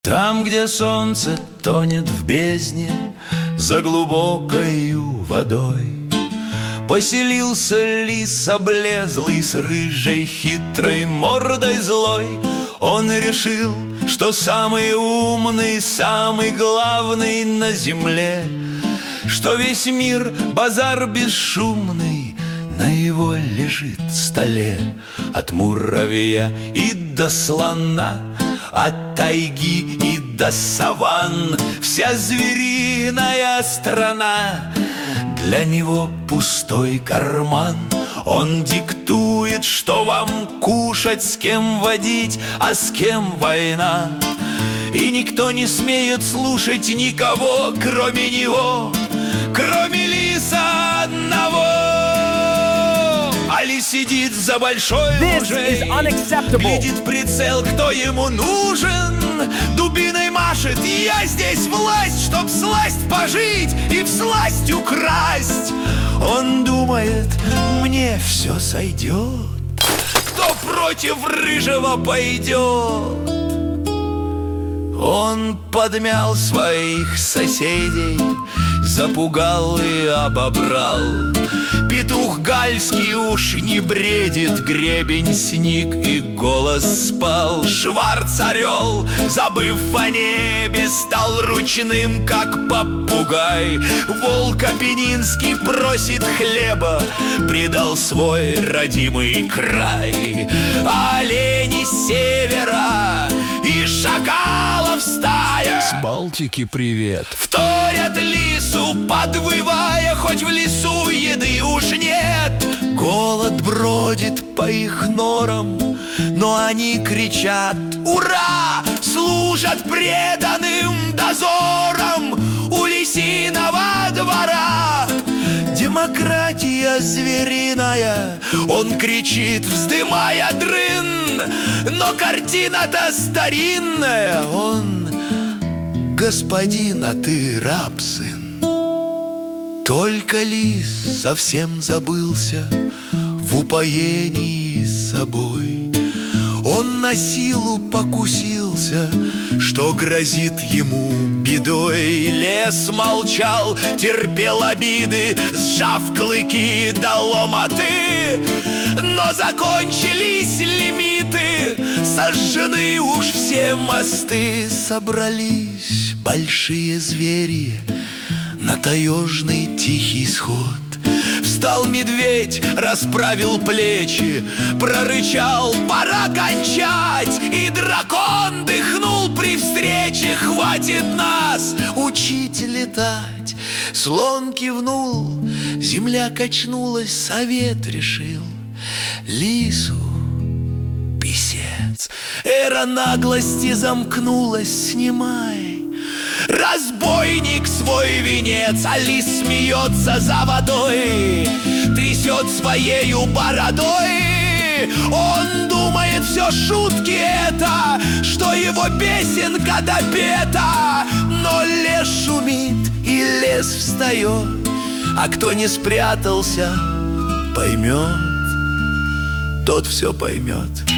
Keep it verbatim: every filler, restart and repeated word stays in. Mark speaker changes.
Speaker 1: Там, где солнце тонет в бездне за глубокою водой, поселился лис облезлый с рыжей хитрой мордой злой. Он решил, что самый умный, самый главный на земле, что весь мир базар бесшумный на его лежит столе. От муравья и до слона, от тайги и до саван, вся звериная страна для него пустой карман. Он диктует, что вам кушать, с кем водить, а с кем война. И никто не смеет слушать никого, кроме него, кроме лиса одного. Али сидит за большой лужей, видит прицел, кто ему нужен, дубиной машет: я здесь власть, чтоб сласть пожить и всласть украсть. Он думает, мне все сойдет, кто против рыжего пойдет. Он подмял своих соседей, запугал и обобрал. Петух гальский уж не бредит, гребень сник и голос спал. Шварц-орел, забыв о небе, стал ручным, как попугай. Волк Апеннинский просит хлеба, предал свой родимый край. Олени с севера и шакалов стая
Speaker 2: с Балтики привет
Speaker 1: вторят лису, подвывая, хоть в лесу еды уж нет. Голод бродит по их норам, но они кричат: ура! Служат преданным дозором у лисиного двора. Демократия звериная, он кричит, вздымая дрын. Но картина-то старинная, он господин, а ты раб, сын. Только лис совсем забылся в упоении собой. Он на силу покусился, что грозит ему бедой. Лес молчал, терпел обиды, сжав клыки до ломоты. Но закончились лимиты, сожжены уж все мосты. Собрались большие звери на таежный тихий сход. Встал медведь, расправил плечи, прорычал: пора кончать. И дракон дыхнул при встрече: хватит нас учить летать. Слон кивнул, земля качнулась, совет решил: лису писец. Эра наглости замкнулась, снимай, разбойник, свой венец. А лис смеется за водой, трясет своею бородой. Он думает, все шутки это, что его песенка допета. Но лес шумит и лес встает, а кто не спрятался, поймет, тот все поймет.